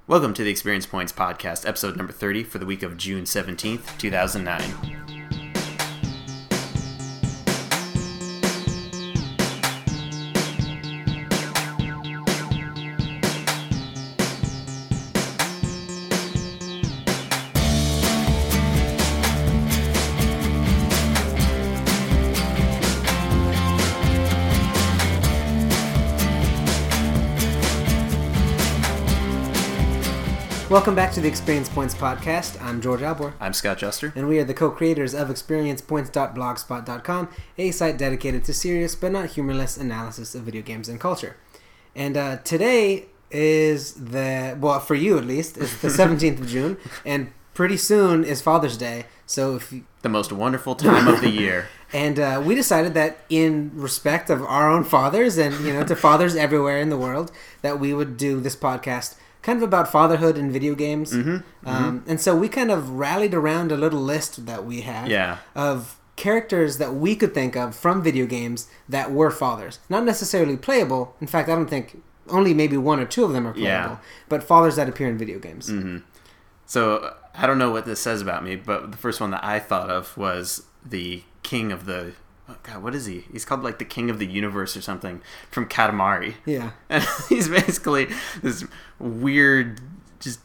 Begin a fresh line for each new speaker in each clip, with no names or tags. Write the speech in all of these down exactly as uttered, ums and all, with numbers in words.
Welcome to the Experience Points Podcast, episode number thirty for the week of June seventeenth, two thousand nine.
Welcome back to the Experience Points Podcast. I'm George Albor.
I'm Scott Juster.
And we are the co-creators of experience points dot blogspot dot com, a site dedicated to serious but not humorless analysis of video games and culture. And uh, today is the, well, for you at least, it's the seventeenth of June, and pretty soon is Father's Day. So if you,
the most wonderful time of the year.
And uh, we decided that in respect of our own fathers and, you know, to fathers everywhere in the world, that we would do this podcast kind of about fatherhood in video games. Mm-hmm, um, mm-hmm. And so we kind of rallied around a little list that we have
yeah.
of characters that we could think of from video games that were fathers. Not necessarily playable. In fact, I don't think only maybe one or two of them are playable. Yeah. But fathers that appear in video games.
Mm-hmm. So I don't know what this says about me, but the first one that I thought of was the king of the... Oh God, what is he? He's called like the king of the universe or something from Katamari.
Yeah.
And he's basically this weird, just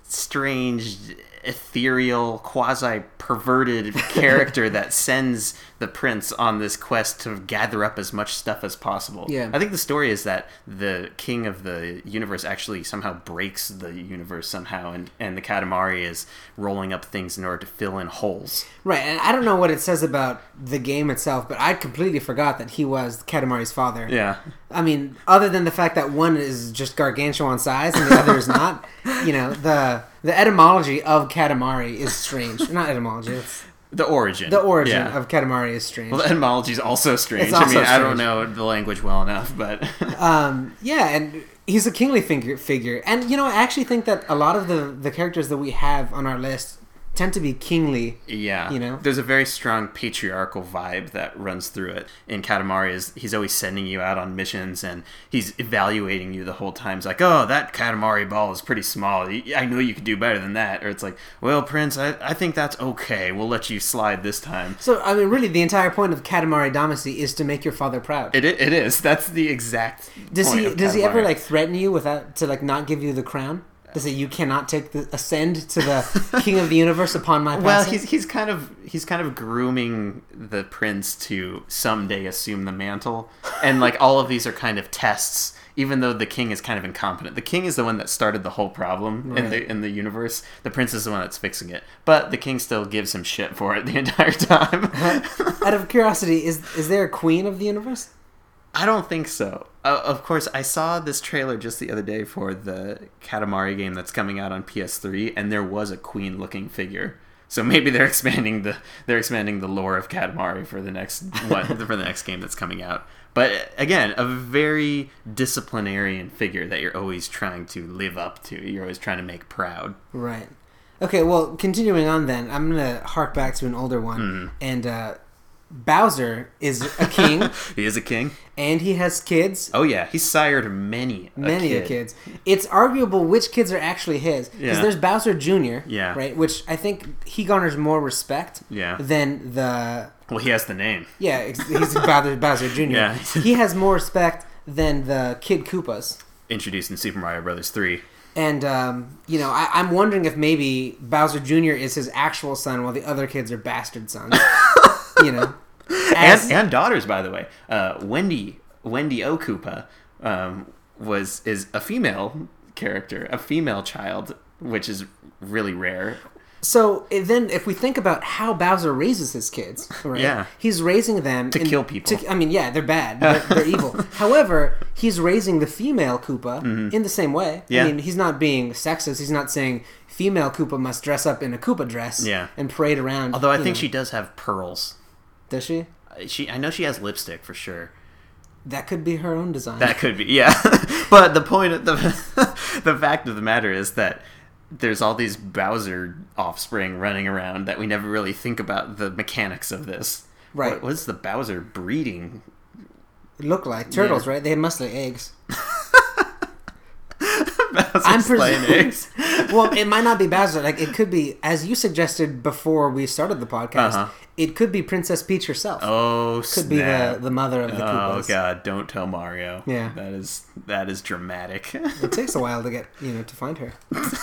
strange, ethereal, quasi-perverted character that sends the prince on this quest to gather up as much stuff as possible.
Yeah.
I think the story is that the king of the universe actually somehow breaks the universe somehow, and, and the Katamari is rolling up things in order to fill in holes.
Right, and I don't know what it says about the game itself, but I completely forgot that he was Katamari's father.
Yeah.
I mean, other than the fact that one is just gargantuan size and the other is not, you know, the the etymology of Katamari is strange. Not etymology, it's...
The origin.
The origin
yeah.
of Katamari is strange.
Well, the etymology is also strange.
It's also
I mean,
strange.
I don't know the language well enough, but...
um, yeah, and he's a kingly figure, figure. And, you know, I actually think that a lot of the, the characters that we have on our list tend to be kingly.
Yeah.
You know?
There's a very strong patriarchal vibe that runs through it. In Katamari, is he's always sending you out on missions, and he's evaluating you the whole time. He's like, oh, that Katamari ball is pretty small. I know you could do better than that. Or it's like, well, Prince, I, I think that's okay. We'll let you slide this time.
So, I mean, really, the entire point of Katamari Damacy is to make your father proud.
It It is. That's the exact
Does
point
he
of
Does he ever,
Katamari.
like, threaten you without to, like, not give you the crown? Does it you cannot take the ascend to the king of the universe upon my passing?
Well, he's he's kind of he's kind of grooming the prince to someday assume the mantle, and like all of these are kind of tests. Even though the king is kind of incompetent, the king is the one that started the whole problem
right.
in the in the universe. The prince is the one that's fixing it, but the king still gives him shit for it the entire time.
Out of curiosity, is is there a queen of the universe?
I don't think so. Uh, of course, I saw this trailer just the other day for the Katamari game that's coming out on P S three, and there was a queen-looking figure. So maybe they're expanding the they're expanding the lore of Katamari for the next what for the next game that's coming out. But again, a very disciplinarian figure that you're always trying to live up to. You're always trying to make proud.
Right. Okay. Well, continuing on, then I'm gonna hark back to an older one,
mm.
and. uh Bowser is a king.
He is a king.
And he has kids.
Oh, yeah. He's sired many a
Many
kid.
a kids. It's arguable which kids are actually his. Because
yeah.
there's Bowser Junior
Yeah.
Right? Which I think he garners more respect
yeah.
than the...
Well, he has the name.
Yeah, he's Bowser, Bowser Junior
Yeah.
He has more respect than the Kid Koopas.
Introduced in Super Mario Brothers three.
And, um, you know, I, I'm wondering if maybe Bowser Junior is his actual son while the other kids are bastard sons. You know? As,
and, and daughters, by the way. Uh, Wendy Wendy O. Koopa um, was is a female character, a female child, which is really rare.
So then, if we think about how Bowser raises his kids, right?
Yeah.
He's raising them
to
in,
kill people.
To, I mean, yeah, they're bad. They're, they're evil. However, he's raising the female Koopa
mm-hmm.
in the same way.
Yeah.
I mean, he's not being sexist. He's not saying female Koopa must dress up in a Koopa dress
yeah.
and parade around.
Although I think
know.
she does have pearls.
Does she?
She, I know she has lipstick for sure.
That could be her own design.
That could be, yeah. But the point, of the the fact of the matter is that there's all these Bowser offspring running around that we never really think about the mechanics of this.
Right.
What, what's the Bowser breeding?
Look like turtles,
Yeah.
right? They must lay eggs.
Bowser's
I'm
laying
presuming.
eggs.
Well, it might not be Bowser. Like it could be, as you suggested before we started the podcast.
Uh-huh.
It could be Princess Peach herself.
Oh,
could
snap.
be the the mother of the
Oh
Koopas.
god! Don't tell Mario.
Yeah.
that is that is dramatic.
It takes a while to get you know to find her.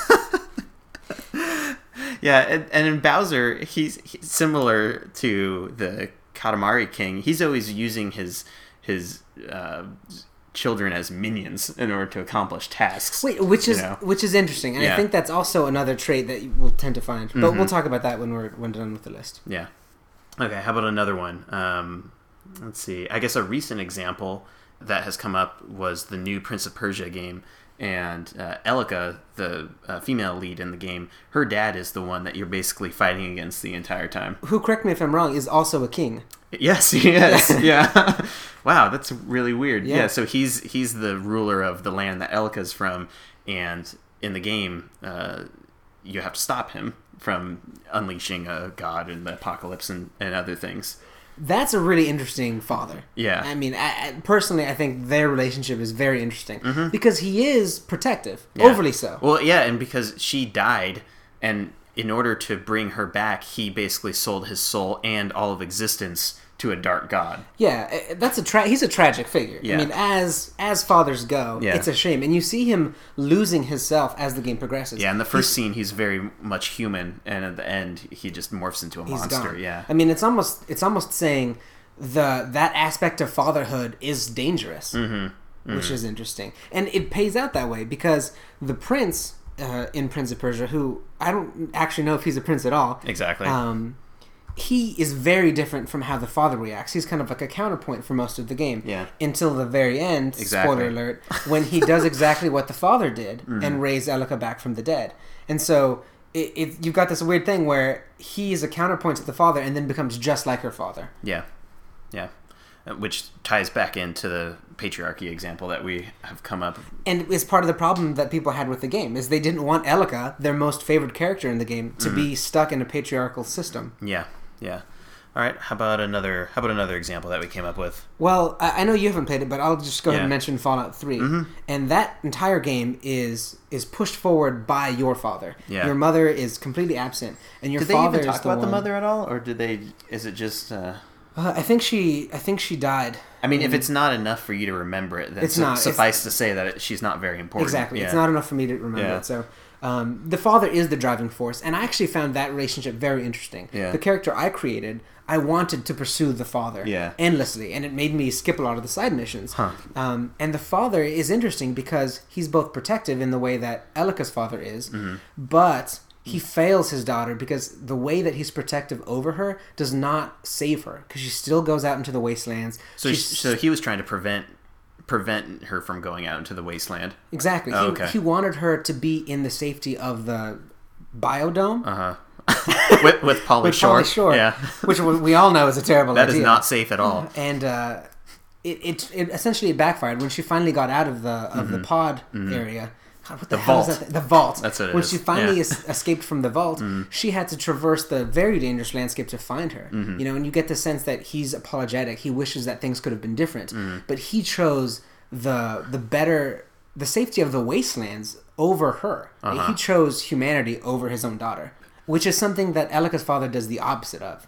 Yeah, and, and in Bowser, he's, he's similar to the Katamari King. He's always using his his uh, children as minions in order to accomplish tasks.
Wait, which is
you know?
which is interesting, and
Yeah.
I think that's also another trait that you will tend to find. But
Mhm.
we'll talk about that when we're when done with the list.
Yeah. Okay, how about another one? Um, let's see. I guess a recent example that has come up was the new Prince of Persia game. And uh, Elika, the uh, female lead in the game, her dad is the one that you're basically fighting against the entire time.
Who, correct me if I'm wrong, is also a king.
Yes, he is. Yeah. Wow, that's really weird.
Yeah.
Yeah. So he's he's the ruler of the land that Elika's from, and in the game, uh, you have to stop him from unleashing a god and the apocalypse and, and other things.
That's a really interesting father.
Yeah.
I mean, I, I, personally, I think their relationship is very interesting
Mhm.
because he is protective,
Yeah.
overly so.
Well, yeah, and because she died, and in order to bring her back, he basically sold his soul and all of existence to a dark god.
Yeah, eh, that's a tra- he's a tragic figure.
Yeah.
I mean, as as fathers go,
Yeah.
it's a shame, and you see him losing himself as the game progresses.
Yeah, in the first
He's-
scene, he's very much human, and at the end, he just morphs into a
he's
monster.
gone.
Yeah.
I mean, it's almost it's almost saying the that aspect of fatherhood is dangerous,
Mm-hmm.
which is interesting, and it pays out that way because the prince uh, in Prince of Persia, who I don't actually know if he's a prince at all,
Exactly.
um, he is very different from how the father reacts. He's kind of like a counterpoint for most of the game.
Yeah.
Until the very end,
Exactly.
spoiler alert, when he does exactly what the father did
Mm-hmm.
and raised Elika back from the dead. And so it, it, you've got this weird thing where he is a counterpoint to the father and then becomes just like her father.
Yeah, yeah, Uh, which ties back into the patriarchy example that we have come up.
And is part of the problem that people had with the game is they didn't want Elika, their most favored character in the game, to
Mm-hmm.
be stuck in a patriarchal system.
Yeah, yeah. All right. How about another? How about another example that we came up with?
Well, I I know you haven't played it, but I'll just go ahead and
Yeah.
mention Fallout three.
Mhm.
And that entire game is is pushed forward by your father.
Yeah.
Your mother is completely absent, and your
Did they
father
even talk
is the
about
one.
the mother at all, or did they? Is it just? Uh,
Uh, I think she. I think she died.
I mean, if it's not enough for you to remember it, then
It's
su-
not. It's-
suffice to say that it, she's not very important.
Exactly.
Yeah.
It's not enough for me to remember
Yeah.
it. So, um, the father is the driving force, and I actually found that relationship very interesting.
Yeah.
The character I created, I wanted to pursue the father
Yeah.
endlessly, and it made me skip a lot of the side missions.
Huh.
Um, and the father is interesting because he's both protective in the way that Elika's father is,
Mm-hmm.
but he fails his daughter because the way that he's protective over her does not save her because she still goes out into the wastelands.
So,
She's-
so he was trying to prevent prevent her from going out into the wasteland.
exactly.
Oh,
he,
okay.
he wanted her to be in the safety of the biodome.
Uh huh. with with Polly
With
Shore.
Pauly Shore,
Yeah.
which we all know is a terrible
That
idea.
is not safe at all.
And uh, it, it it essentially backfired when she finally got out of the of the pod area. God, what the,
Mm-hmm. The
hell is
vault.
that thing? The vault.
That's what it
when
is.
she finally
Yeah.
es- escaped from the vault, she had to traverse the very dangerous landscape to find her.
Mm-hmm.
You know, and you get the sense that he's apologetic. He wishes that things could have been different,
Mm-hmm.
but he chose the the better the safety of the wastelands over her.
Uh-huh.
He chose humanity over his own daughter, which is something that Elika's father does the opposite of.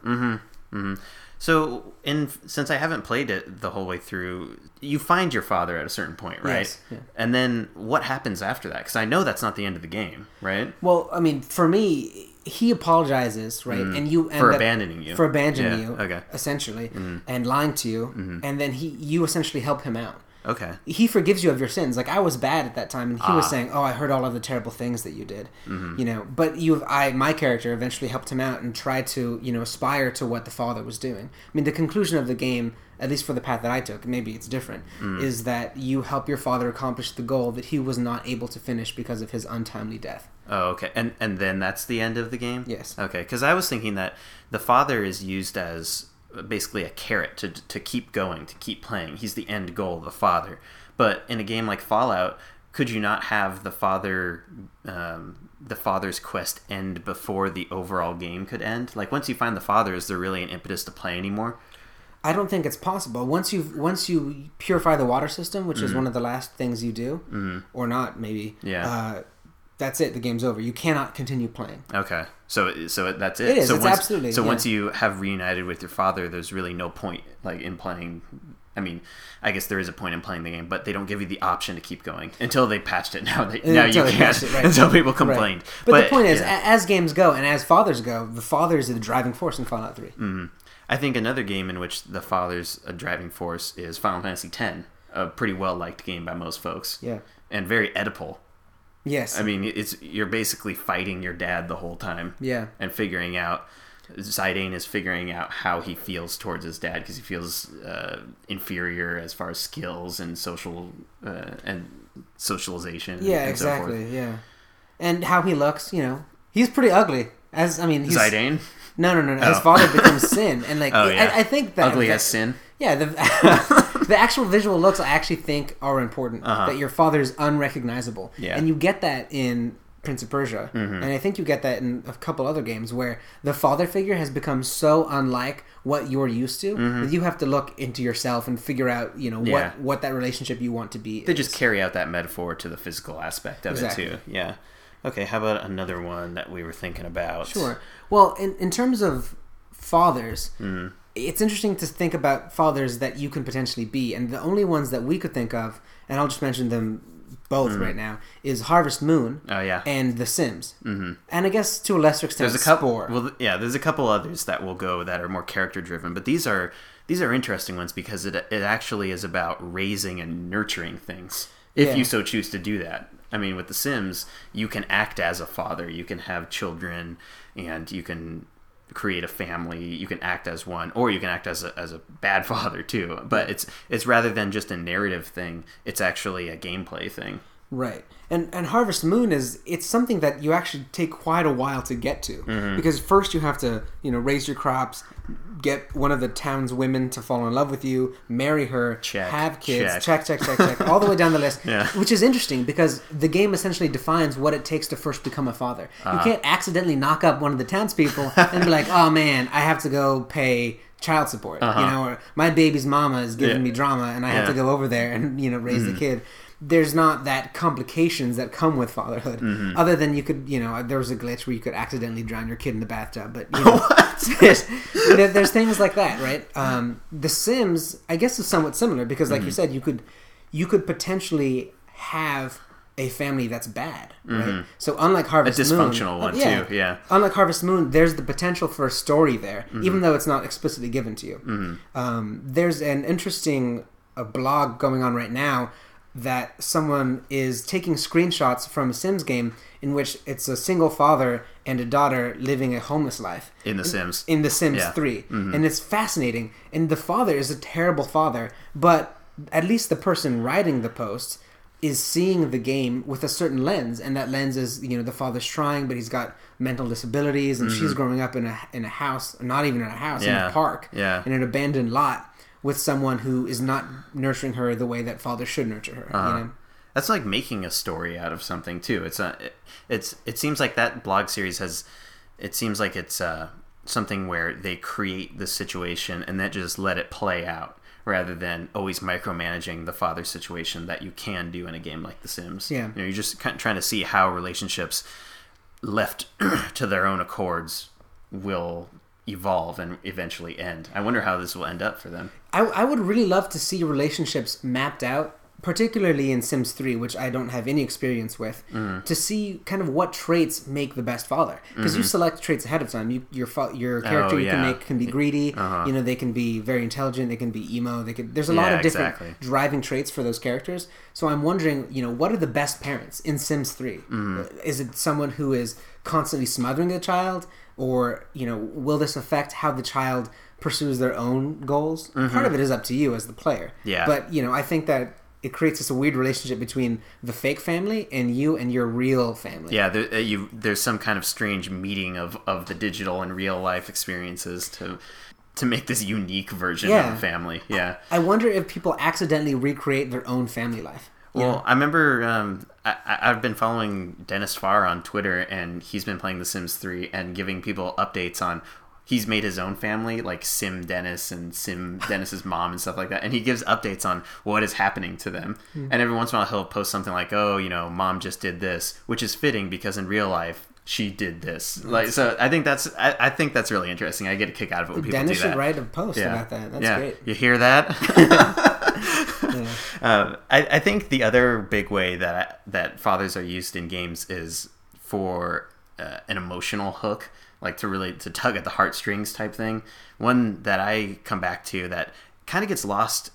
So, in since I haven't played it the whole way through, you find your father at a certain point, right?
Yes, yeah.
And then what happens after that? Because I know that's not the end of the game, right?
Well, I mean, for me, he apologizes, right? And you end
For
up-
abandoning you.
for abandoning
Yeah,
you,
okay. Mm-hmm.
essentially, and lying to you, and then he, you essentially help him out.
Okay.
He forgives you of your sins. Like I was bad at that time, and he was
Ah.
saying, "Oh, I heard all of the terrible things that you did,"
Mm-hmm.
you know. But you, I, my character, eventually helped him out and tried to, you know, aspire to what the father was doing. I mean, the conclusion of the game, at least for the path that I took, maybe it's different,
Mm.
is that you help your father accomplish the goal that he was not able to finish because of his untimely death.
Oh, okay. And and then that's the end of the game?
Yes.
Okay, because I was thinking that the father is used as basically a carrot to to keep going, to keep playing. He's the end goal, the father. But in a game like Fallout, could you not have the father, um, the father's quest end before the overall game could end? Like once you find the father, is there really an impetus to play anymore?
I don't think it's possible. Once you once you purify the water system, which mm-hmm. is one of the last things you do,
mm-hmm.
or not maybe.
Yeah.
Uh, that's it. The game's over. You cannot continue playing.
Okay. So so that's it.
It is.
So
it's
once,
absolutely.
So
yeah.
once you have reunited with your father, there's really no point like in playing. I mean, I guess there is a point in playing the game, but they don't give you the option to keep going until they patched it. Now they, now you can't. It, right. Until people complained.
Right. But,
but
the point is,
yeah.
as games go and as fathers go, the father is the driving force in Fallout three.
Mm-hmm. I think another game in which the father's a driving force is Final Fantasy X, a pretty well liked game by most folks.
Yeah.
And very Oedipal.
Yes.
I mean, it's you're basically fighting your dad the whole time.
Yeah.
And figuring out. Zidane is figuring out how he feels towards his dad because he feels uh, inferior as far as skills and social uh, and socialization.
Yeah,
and
exactly.
So forth.
Yeah, and how he looks, you know, he's pretty ugly. As I mean, he's,
Zidane.
No, no, no. no.
Oh.
His father becomes Sin, and like
oh, yeah.
I, I think that
ugly
that,
as Sin.
Yeah, the the actual visual looks I actually think are important.
Uh-huh.
That your father's unrecognizable.
Yeah,
and you get that in Prince of Persia,
mm-hmm.
and I think you get that in a couple other games where the father figure has become so unlike what you're used to
mm-hmm.
that you have to look into yourself and figure out, you know,
yeah.
what what that relationship you want to be.
They
is.
just carry out that metaphor to the physical aspect of
exactly.
it too. Yeah. Okay. How about another one that we were thinking about?
Sure. Well, in in terms of fathers.
Mm-hmm.
It's interesting to think about fathers that you can potentially be, and the only ones that we could think of, and I'll just mention them both mm. right now, is Harvest Moon.
Oh yeah,
and The Sims.
Mm-hmm.
And I guess to a lesser extent,
there's a couple.
Spore.
Well, yeah, there's a couple others that will go that are more character driven, but these are these are interesting ones because it it actually is about raising and nurturing things. If yeah. you so choose to do that. I mean, with The Sims, you can act as a father. You can have children, and you can create a family. You can act as one, or you can act as a, as a bad father too. But it's it's rather than just a narrative thing. It's actually a gameplay thing.
Right. And and Harvest Moon is it's something that you actually take quite a while to get to
mm-hmm.
because first you have to, you know, raise your crops, get one of the town's women to fall in love with you, marry her,
check,
have kids,
check,
check, check, check, check all the way down the list.
Yeah.
Which is interesting because the game essentially defines what it takes to first become a father. Uh-huh. You can't accidentally knock up one of the townspeople and be like, "Oh man, I have to go pay child support,"
uh-huh.
you know, or my baby's mama is giving
yeah.
me drama and I have
yeah.
to go over there and, you know, raise
mm-hmm.
the kid. There's not that complications that come with fatherhood.
Mm-hmm.
Other than you could, you know, there was a glitch where you could accidentally drown your kid in the bathtub. But you know, there's, there's things like that, right? Um, the Sims, I guess, is somewhat similar because, like mm-hmm. you said, you could you could potentially have a family that's bad, right?
Mm-hmm.
So unlike Harvest Moon,
a dysfunctional Moon, one uh, yeah, too, yeah.
Unlike Harvest Moon, there's the potential for a story there,
mm-hmm.
even though it's not explicitly given to you.
Mm-hmm.
Um, there's an interesting a blog going on right now that someone is taking screenshots from a Sims game in which it's a single father and a daughter living a homeless life.
In The Sims.
In, in The Sims
yeah.
three.
Mm-hmm.
And it's fascinating. And the father is a terrible father, but at least the person writing the post is seeing the game with a certain lens, and that lens is, you know, the father's trying, but he's got mental disabilities, and mm-hmm. she's growing up in a in a house, not even in a house,
yeah.
in a park,
yeah.
in an abandoned lot, with someone who is not nurturing her the way that father should nurture her.
Uh-huh.
You know?
That's like making a story out of something too. It's a, it, it's it seems like that blog series has, it seems like it's uh, something where they create the situation and then just let it play out, rather than always micromanaging the father situation that you can do in a game like The Sims.
Yeah,
you know, you're just kind of trying to see how relationships left to their own accords will evolve and eventually end. I wonder how this will end up for them.
I, I would really love to see relationships mapped out, particularly in Sims three, which I don't have any experience with, mm. to see kind of what traits make the best father. Because mm-hmm. you select traits ahead of time. You, your fa- your character
oh,
you
yeah.
can make can be greedy.
Uh-huh.
You know, they can be very intelligent. They can be emo. They could. There's a
yeah,
lot of different
exactly.
driving traits for those characters. So I'm wondering, you know, what are the best parents in Sims three?
Mm-hmm.
Is it someone who is constantly smothering the child? Or, you know, will this affect how the child pursues their own goals? Mm-hmm. Part of it is up to you as the player.
Yeah.
But, you know, I think that it creates this weird relationship between the fake family and you and your real family.
Yeah, there, uh, you, there's some kind of strange meeting of, of the digital and real life experiences to to make this unique version
yeah.
of a family. Yeah.
I wonder if people accidentally recreate their own family life.
Well,
yeah.
I remember um, I, I've been following Dennis Farr on Twitter, and he's been playing The Sims three and giving people updates on he's made his own family, like Sim Dennis and Sim Dennis's mom and stuff like that. And he gives updates on what is happening to them. Mm. And every once in a while he'll post something like, oh, you know, mom just did this, which is fitting because in real life she did this. Like, so I think that's I, I think that's really interesting. I get a kick out of it when people
Dennis
do that.
should write a post yeah. about that. That's
yeah.
great.
You hear that? yeah. uh, I, I think the other big way that that fathers are used in games is for uh, an emotional hook, like to really to tug at the heartstrings type thing. One that I come back to that kind of gets lost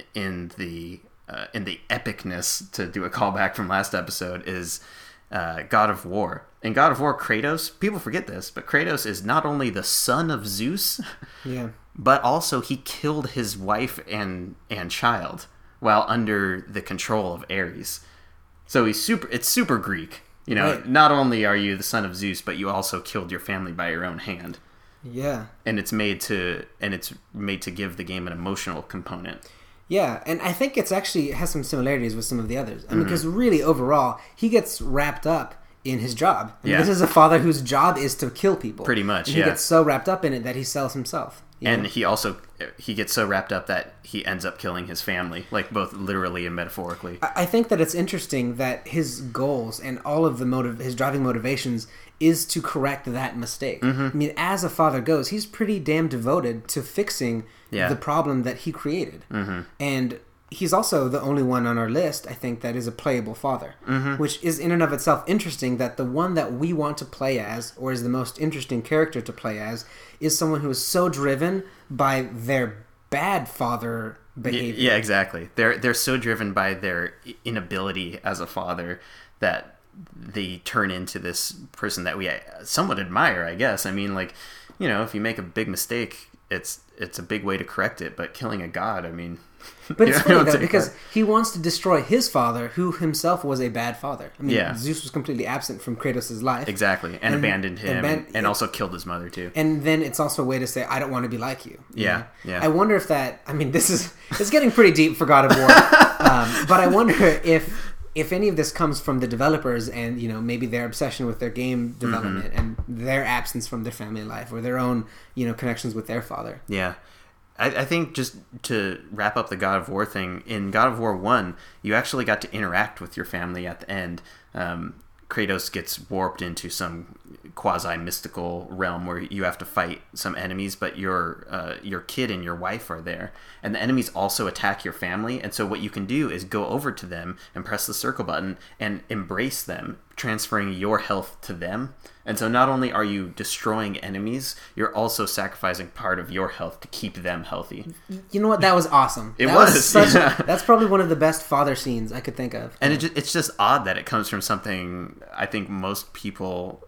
in the uh, in the epicness, to do a callback from last episode, is uh, God of War. In God of War, Kratos, people forget this, but Kratos is not only the son of Zeus,
yeah,
but also he killed his wife and and child while under the control of Ares. So he's super. It's super Greek. You know, right. Not only are you the son of Zeus, but you also killed your family by your own hand.
Yeah.
And it's made to and it's made to give the game an emotional component.
Yeah, and I think it's actually it has some similarities with some of the others. I mean, because mm-hmm. really overall, he gets wrapped up in his job. I mean, yeah. This is a father whose job is to kill people.
Pretty much,
and
yeah.
He gets so wrapped up in it that he sells himself.
And
know?
he also he gets so wrapped up that he ends up killing his family, like both literally and metaphorically.
I think that it's interesting that his goals and all of the motive, his driving motivations, is to correct that mistake. Mm-hmm. I mean, as a father goes, he's pretty damn devoted to fixing yeah. the problem that he created, mm-hmm. and he's also the only one on our list, I think, that is a playable father, mm-hmm. which is in and of itself interesting that the one that we want to play as, or is the most interesting character to play as, is someone who is so driven by their bad father behavior.
Yeah, exactly. They're they're so driven by their inability as a father that they turn into this person that we somewhat admire, I guess. I mean, like, you know, if you make a big mistake, it's it's a big way to correct it, but killing a god, I mean...
But it's funny, though, because he wants to destroy his father, who himself was a bad father. I mean, yeah. Zeus was completely absent from Kratos' life.
Exactly, and, and abandoned him, and, and also killed his mother, too.
And then it's also a way to say, I don't want to be like you. you
yeah,
know?
yeah.
I wonder if that... I mean, this is... It's getting pretty deep for God of War. um, but I wonder if... If any of this comes from the developers and, you know, maybe their obsession with their game development mm-hmm. and their absence from their family life or their own, you know, connections with their father.
Yeah. I, I think just to wrap up the God of War thing, in God of War one, you actually got to interact with your family at the end. Um, Kratos gets warped into some quasi-mystical realm where you have to fight some enemies, but your uh, your kid and your wife are there. And the enemies also attack your family, and so what you can do is go over to them and press the circle button and embrace them, transferring your health to them. And so not only are you destroying enemies, you're also sacrificing part of your health to keep them healthy.
You know what? That was awesome.
It
that
was.
was such,
yeah.
That's probably one of the best father scenes I could think of.
And it just, it's just odd that it comes from something I think most people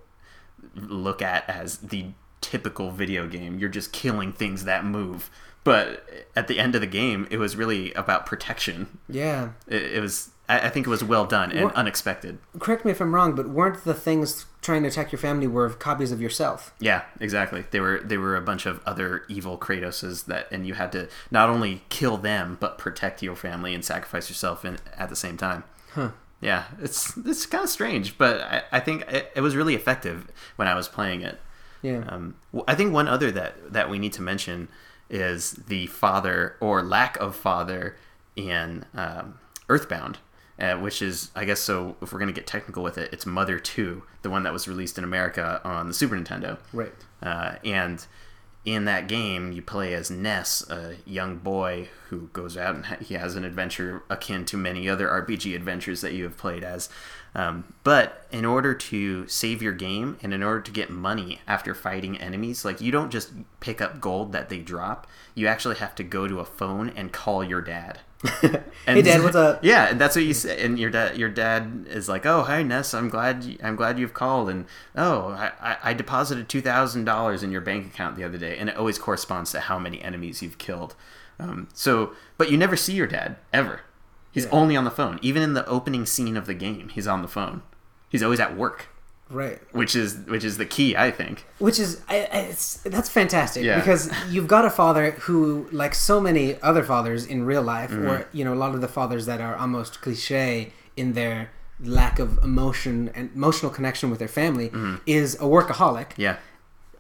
look at as the typical video game. You're just killing things that move. But at the end of the game, it was really about protection.
Yeah.
It, it was... I think it was well done and
We're,
unexpected.
Correct me if I'm wrong, but weren't the things trying to attack your family were copies of yourself?
Yeah, exactly. They were they were a bunch of other evil Kratoses that, and you had to not only kill them but protect your family and sacrifice yourself in, at the same time.
Huh.
Yeah, it's it's kind of strange, but I, I think it, it was really effective when I was playing it.
Yeah.
Um, I think one other that that we need to mention is the father or lack of father in um, Earthbound. Uh, which is, I guess, so if we're going to get technical with it, it's Mother two, the one that was released in America on the Super Nintendo.
Right.
Uh, and in that game, you play as Ness, a young boy who goes out and ha- he has an adventure akin to many other R P G adventures that you have played as. Um, but in order to save your game and in order to get money after fighting enemies, like you don't just pick up gold that they drop. You actually have to go to a phone and call your dad.
And, hey Dad, what's up?
Yeah, and that's what you say. And your dad, your dad is like, "Oh, hi Ness, I'm glad, you, I'm glad you've called." And oh, I, I, I deposited two thousand dollars in your bank account the other day, and it always corresponds to how many enemies you've killed. Um, so, but you never see your dad ever. He's yeah. only on the phone. Even in the opening scene of the game, he's on the phone. He's always at work.
Right.
Which is which is the key, I think.
Which is I, I, it's, that's fantastic
yeah.
because you've got a father who, like so many other fathers in real life,
mm-hmm.
or you know, a lot of the fathers that are almost cliche in their lack of emotion and emotional connection with their family,
mm-hmm.
is a workaholic.
Yeah.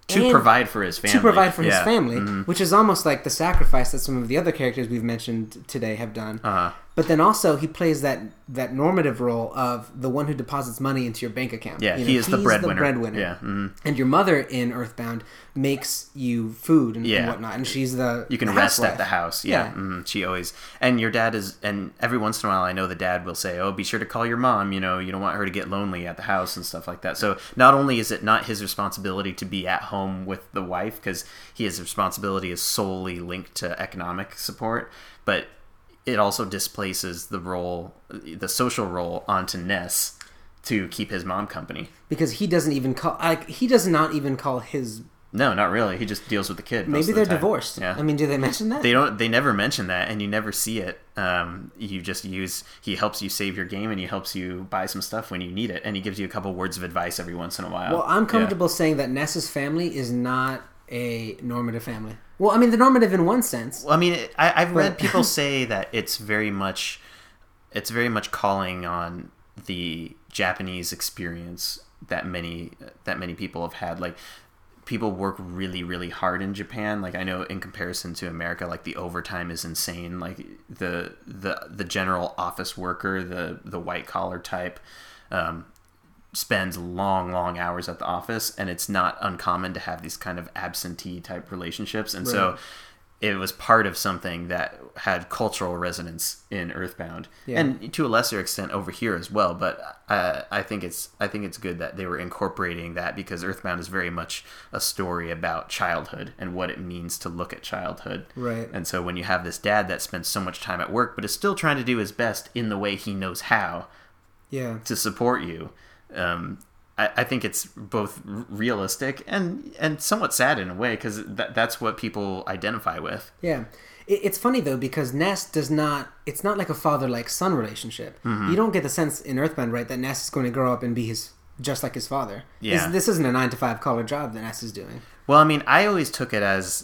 To
and
provide for his family.
To provide for
yeah.
his family,
mm-hmm.
which is almost like the sacrifice that some of the other characters we've mentioned today have done.
Uh-huh.
But then also he plays that, that normative role of the one who deposits money into your bank account.
Yeah,
you know,
he is the breadwinner.
the breadwinner.
Yeah. Mm-hmm.
And your mother in Earthbound makes you food and,
yeah.
and whatnot, and she's the
You can
the
rest
housewife.
at the house. Yeah.
Yeah.
Mm-hmm. She always... And your dad is... And every once in a while, I know the dad will say, oh, be sure to call your mom. You know, you don't want her to get lonely at the house and stuff like that. So not only is it not his responsibility to be at home with the wife, because his responsibility is solely linked to economic support, but it also displaces the role, the social role, onto Ness to keep his mom company.
Because he doesn't even call... Like, he does not even call his...
No, not really. He just deals with the kid. Most
Maybe
of
they're
the time.
divorced.
Yeah.
I mean, do they mention that?
They don't. They never mention that, and you never see it. Um, you just use. He helps you save your game, and he helps you buy some stuff when you need it, and he gives you a couple words of advice every once in a while.
Well, I'm comfortable yeah. saying that Ness's family is not a normative family. Well, I mean, they're normative in one sense.
Well, I mean, it, I, I've
but...
read people say that it's very much, it's very much calling on the Japanese experience that many that many people have had, like. People work really, really hard in Japan. Like I know, in comparison to America, like the overtime is insane. Like the the the general office worker, the the white collar type, um, spends long, long hours at the office, and it's not uncommon to have these kind of absentee type relationships. And right. so, it was part of something that had cultural resonance in Earthbound, yeah. and to a lesser extent over here as well. But uh, I think it's I think it's good that they were incorporating that, because Earthbound is very much a story about childhood and what it means to look at childhood.
Right.
And so when you have this dad that spends so much time at work, but is still trying to do his best in the way he knows how,
yeah, to
support you. Um, I think it's both realistic and, and somewhat sad in a way, because that, that's what people identify with.
Yeah. It's funny, though, because Ness does not... It's not like a father-like-son relationship. Mm-hmm. You don't get the sense in Earthbound, right, that Ness is going to grow up and be his just like his father.
Yeah.
This, this isn't a nine to five collar job that Ness is doing.
Well, I mean, I always took it as...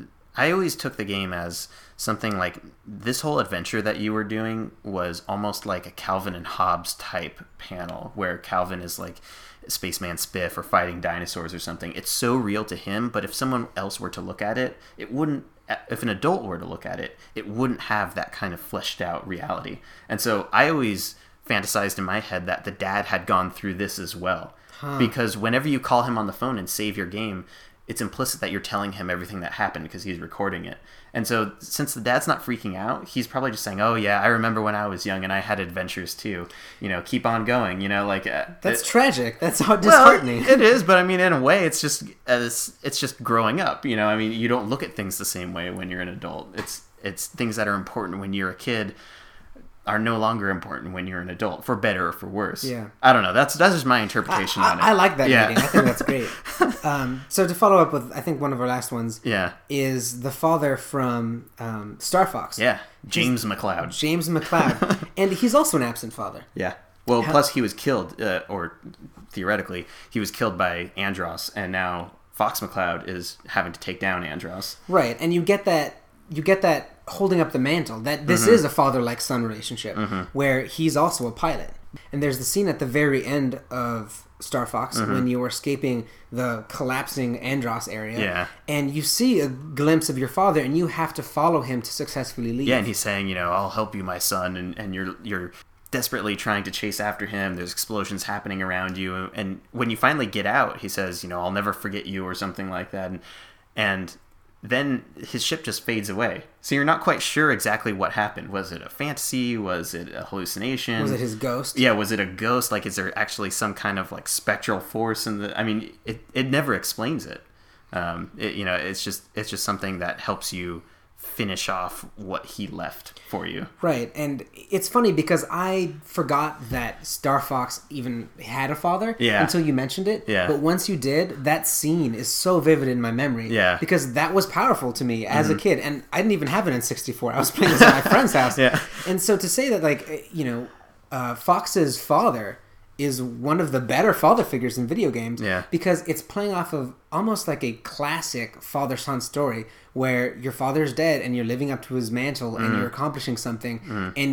I always took the game as something like, this whole adventure that you were doing was almost like a Calvin and Hobbes type panel, where Calvin is like... Spaceman Spiff or fighting dinosaurs or something. It's so real to him, but if someone else were to look at it, it wouldn't, if an adult were to look at it, it wouldn't have that kind of fleshed out reality. And so I always fantasized in my head that the dad had gone through this as well. Huh. Because whenever you call him on the phone and save your game, it's implicit that you're telling him everything that happened because he's recording it. And so since the dad's not freaking out, he's probably just saying, oh yeah, I remember when I was young and I had adventures too. You know, keep on going, you know, like... Uh,
That's
it,
tragic. That's how disheartening.
Well, it is, but I mean, in a way, it's just as it's just growing up, you know? I mean, you don't look at things the same way when you're an adult. It's It's things that are important when you're a kid are no longer important when you're an adult, for better or for worse.
Yeah.
I don't know. That's that's just my interpretation
I,
on
I,
it.
I like that
yeah.
reading. I think that's great. um, so to follow up with, I think one of our last ones
yeah.
is the father from um, Star Fox.
Yeah, James McCloud.
James McCloud. And he's also an absent father.
Yeah. Well,
How-
plus he was killed, uh, or theoretically, he was killed by Andros, and now Fox McCloud is having to take down Andros.
Right, and you get that you get that holding up the mantle, that this
mm-hmm.
is a father-like-son relationship,
mm-hmm.
where he's also a pilot. And there's the scene at the very end of Star Fox mm-hmm. when you're escaping the collapsing Andros area,
yeah.
and you see a glimpse of your father, and you have to follow him to successfully leave.
Yeah, and he's saying, you know, I'll help you, my son, and, and you're you're desperately trying to chase after him. There's explosions happening around you, and when you finally get out, he says, you know, I'll never forget you, or something like that, and and then his ship just fades away. So you're not quite sure exactly what happened. Was it a fantasy? Was it a hallucination?
Was it his ghost?
Yeah, was it a ghost? Like, is there actually some kind of, like, spectral force in the... I mean, it, it never explains it. Um, it. You know, it's just it's just something that helps you finish off what he left for you.
Right, and it's funny because I forgot that Star Fox even had a father
yeah.
until you mentioned it.
Yeah.
But once you did, that scene is so vivid in my memory.
Yeah.
Because that was powerful to me as
mm-hmm.
a kid, and I didn't even have an N sixty-four. I was playing this at my friend's house.
Yeah.
And so to say that, like, you know, uh, Fox's father is one of the better father figures in video games
yeah.
because it's playing off of almost like a classic father-son story where your father's dead and you're living up to his mantle mm. and you're accomplishing something mm. and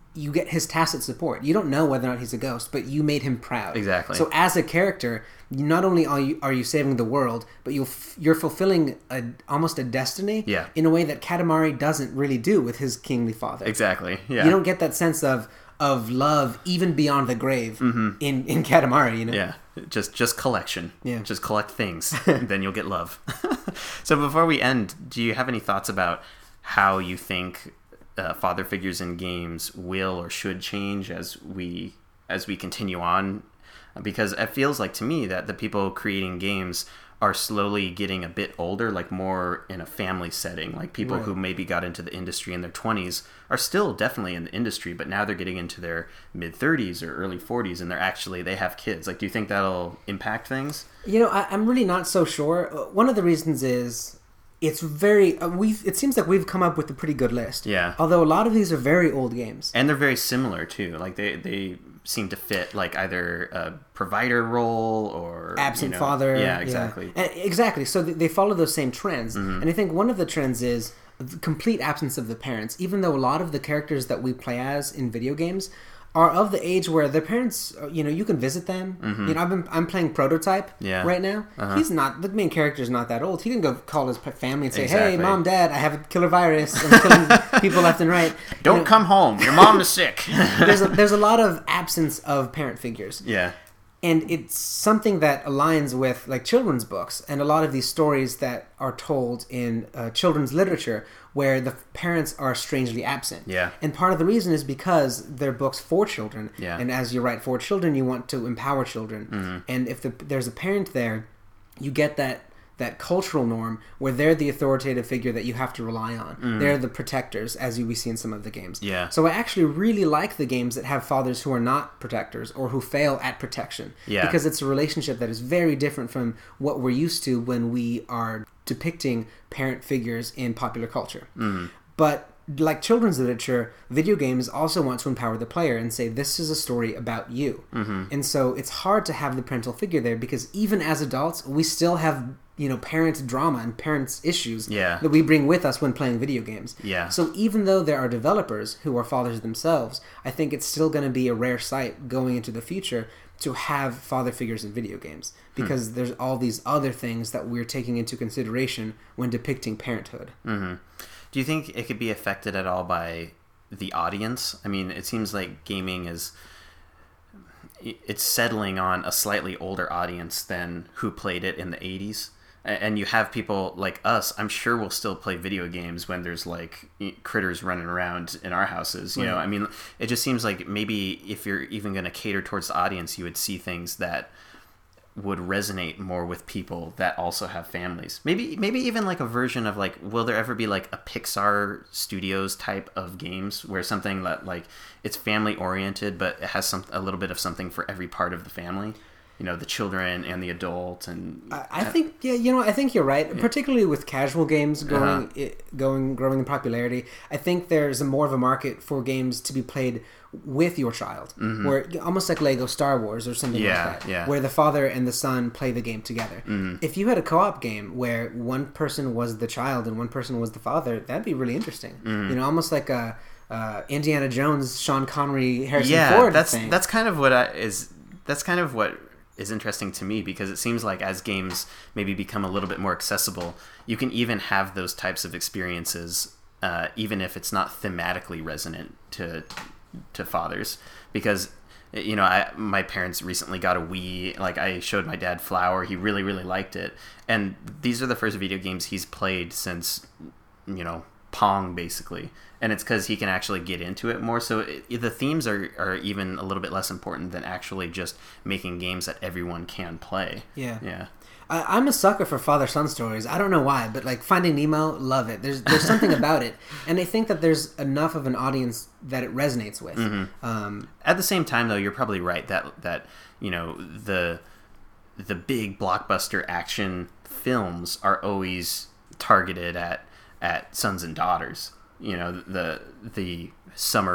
you get his tacit support. You don't know whether or not he's a ghost, but you made him proud.
Exactly.
So as a character, not only are you are you saving the world, but you'll f- you're fulfilling a almost a destiny.
Yeah.
In a way that Katamari doesn't really do with his kingly father.
Exactly. Yeah.
You don't get that sense of of love even beyond the grave
mm-hmm.
in in Katamari. You know.
Yeah. Just just collection.
Yeah.
Just collect things, then you'll get love. So before we end, do you have any thoughts about how you think uh, father figures in games will or should change as we as we continue on? Because it feels like to me that the people creating games are slowly getting a bit older, like more in a family setting. Like people
right.
who maybe got into the industry in their twenties are still definitely in the industry, but now they're getting into their mid thirties or early forties, and they're actually, they have kids. Like, do you think that'll impact things?
You know, I, I'm really not so sure. Uh, One of the reasons is it's very uh, we've. It seems like we've come up with a pretty good list.
Yeah.
Although a lot of these are very old games,
And they're very similar too. Like they, they seem to fit like either a provider role or
absent
you know,
father.
Yeah, exactly.
And exactly. So they follow those same trends,
Mm-hmm.
and I think one of the trends is the complete absence of the parents. Even though a lot of the characters that we play as in video games are of the age where their parents, you know, you can visit them.
Mm-hmm.
You know, I've been I'm playing Prototype
Yeah.
right now.
Uh-huh.
He's not the main character is not that old. He can go call his family and say,
Exactly.
"Hey, mom, dad, I have a killer virus. I'm killing people left and right."
Don't
You know,
come home. Your mom is sick.
There's a, there's a lot of absence of parent figures.
Yeah.
And it's something that aligns with like children's books and a lot of these stories that are told in uh, children's literature where the parents are strangely absent.
Yeah.
And part of the reason is because they're books for children.
Yeah.
And as you write for children, you want to empower children.
Mm-hmm.
And if the, there's a parent there, you get that that cultural norm where they're the authoritative figure that you have to rely on.
Mm.
They're the protectors, as you we see in some of the games.
Yeah.
So I actually really like the games that have fathers who are not protectors or who fail at protection.
Yeah.
Because it's a relationship that is very different from what we're used to when we are depicting parent figures in popular culture.
Mm.
But like children's literature, video games also want to empower the player and say, this is a story about you.
Mm-hmm.
And so it's hard to have the parental figure there because even as adults, we still have, you know, parent drama and parents issues
Yeah.
that we bring with us when playing video games.
Yeah.
So even though there are developers who are fathers themselves, I think it's still going to be a rare sight going into the future to have father figures in video games because hmm. there's all these other things that we're taking into consideration when depicting parenthood.
Mm-hmm. Do you think it could be affected at all by the audience? I mean, it seems like gaming is it's settling on a slightly older audience than who played it in the eighties. And you have people like us, I'm sure will still play video games when there's like critters running around in our houses. You
right.
know, I mean, it just seems like maybe if you're even going to cater towards the audience, you would see things that would resonate more with people that also have families. Maybe maybe even like a version of like, will there ever be like a Pixar Studios type of games where something that like it's family oriented, but it has some a little bit of something for every part of the family? You know, the children and the adult, and
I, I think, yeah, you know, I think you're right. Yeah. Particularly with casual games going,
uh-huh.
it, going, growing in popularity. I think there's a more of a market for games to be played with your child, mm-hmm. where almost like Lego Star Wars or something
yeah,
like that,
yeah.
where the father and the son play the game together.
Mm-hmm.
If you had a co-op game where one person was the child and one person was the father, that'd be really interesting.
Mm-hmm.
You know, almost like a uh, Indiana Jones, Sean Connery, Harrison
yeah,
Ford
that's
thing.
that's kind of what I, is that's kind of what. is interesting to me because it seems like as games maybe become a little bit more accessible, you can even have those types of experiences uh, even if it's not thematically resonant to to fathers. Because you know, I my parents recently got a Wii. Like I showed my dad Flower, he really really liked it, and these are the first video games he's played since, you know, Pong basically. And it's because he can actually get into it more. So it, the themes are, are even a little bit less important than actually just making games that everyone can play.
Yeah.
Yeah.
I, I'm a sucker for father-son stories. I don't know why, but like Finding Nemo, love it. There's there's something about it. And I think that there's enough of an audience that it resonates with.
Mm-hmm.
Um,
At the same time, though, you're probably right that, that you know, the the big blockbuster action films are always targeted at, at sons and daughters. You know, the the summer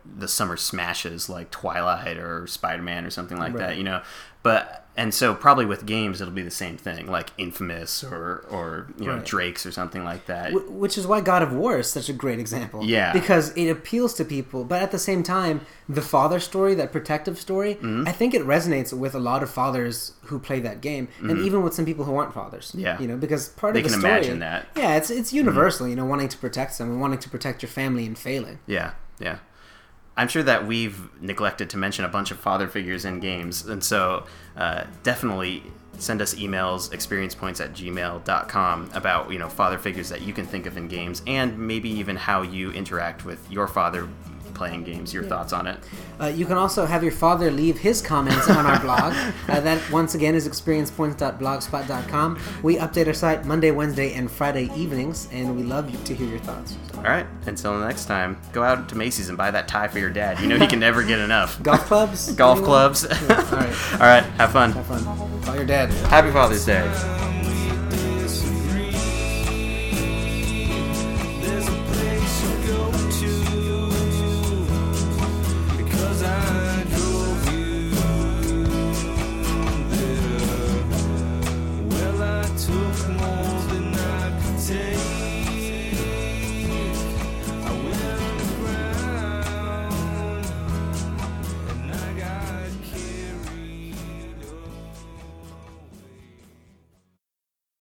the summer smashes like Twilight or Spider-Man or something like
Right.
that, you know. But and so probably with games it'll be the same thing, like Infamous or or you know
Right.
Drake's or something like that.
Wh- Which is why God of War is such a great example.
Yeah.
Because it appeals to people, but at the same time, the father story, that protective story,
Mm-hmm.
I think it resonates with a lot of fathers who play that game, and even with some people who aren't fathers.
Yeah.
You know, because part
They
of the
can
story,
imagine that.
Yeah, it's it's universal. You know, wanting to protect someone, wanting to protect your family, and failing.
Yeah, yeah. I'm sure that we've neglected to mention a bunch of father figures in games, and so uh, definitely send us emails, experiencepoints at gmail dot com, about, you know, father figures that you can think of in games, and maybe even how you interact with your father playing games, your thoughts on it.
Uh, you can also have your father leave his comments on our blog. Uh, that, once again, is experiencepoints dot blogspot dot com. We update our site Monday, Wednesday, and Friday evenings, and we love you to hear your thoughts.
All right, until next time, go out to Macy's and buy that tie for your dad. You know he can never get enough.
Golf clubs?
Golf
Anyone?
clubs.
Yeah, all right.
All right, have fun.
Have fun. Call your dad.
Happy Father's Day.